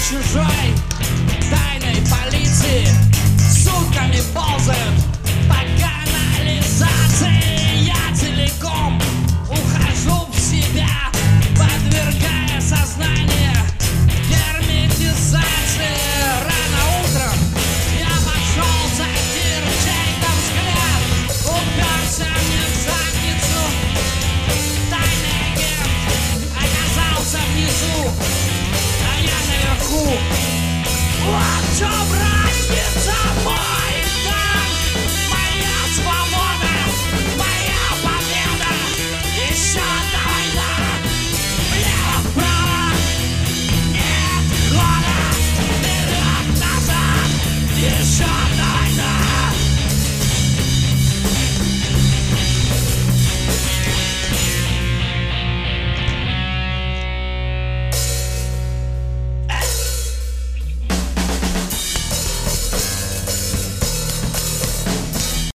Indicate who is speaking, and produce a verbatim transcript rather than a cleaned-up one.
Speaker 1: чужой тайной полиции сутками ползают по канализации. Я целиком ухожу в себя, подвергая сознание герметизации. Рано утром я пошел задир чей-то взгляд, уперся мне в задницу. Тайный агент оказался внизу, а я наверху. Вот в чем разница моя.